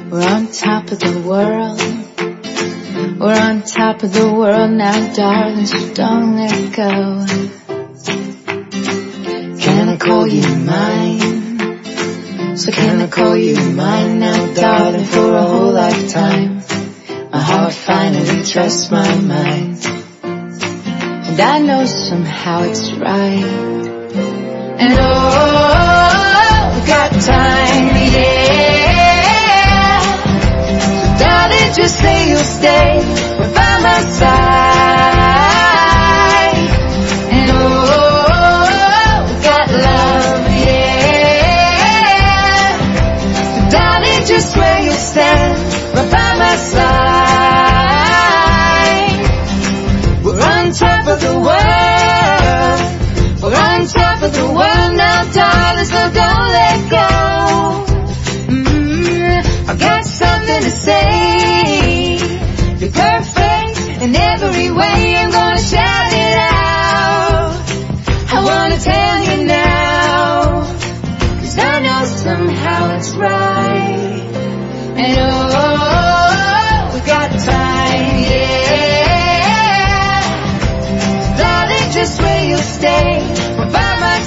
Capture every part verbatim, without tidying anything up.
We're on top of the world. We're on top of the world now, darling, so don't let go. Can I call you mine? So can I call you mine now, darling, for a whole lifetime? My heart finally trusts my mind, and I know somehow it's right. And oh, we got time, yeah. So darling, just say you'll stay right by my side. And oh, we got love, yeah. So darling, just swear you'll stand right by my side. We're on top of the world. We're on top of the world now, darling, so don't let go. Mm, I got something to say. You're perfect in every way. I'm gonna shout it out. I wanna tell you now, 'cause I know somehow it's right. And oh, we got time, yeah. Darling, just where you'll stay right by my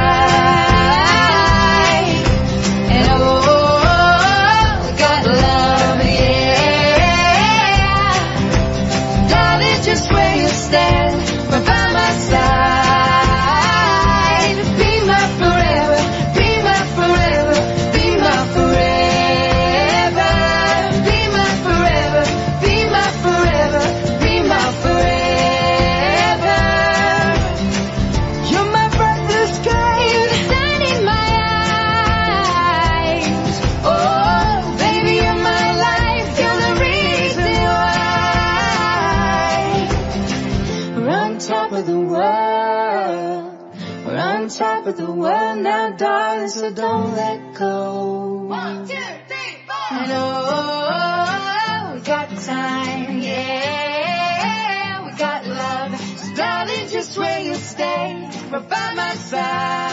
side. And oh, we got love, yeah. Darling, just where you'll stand right by my side. Be my forever, be my forever, be my forever. Be my forever, be my forever, be my forever. You're my breathless sky, the sun in my eyes. Oh, baby, you're my life, you're the reason why. We're on top of the world. We're on top of the world now, darling, so don't let go. One, two, three, four. And oh, we got time, yeah. We got love, so darling, just where you stay right by my side.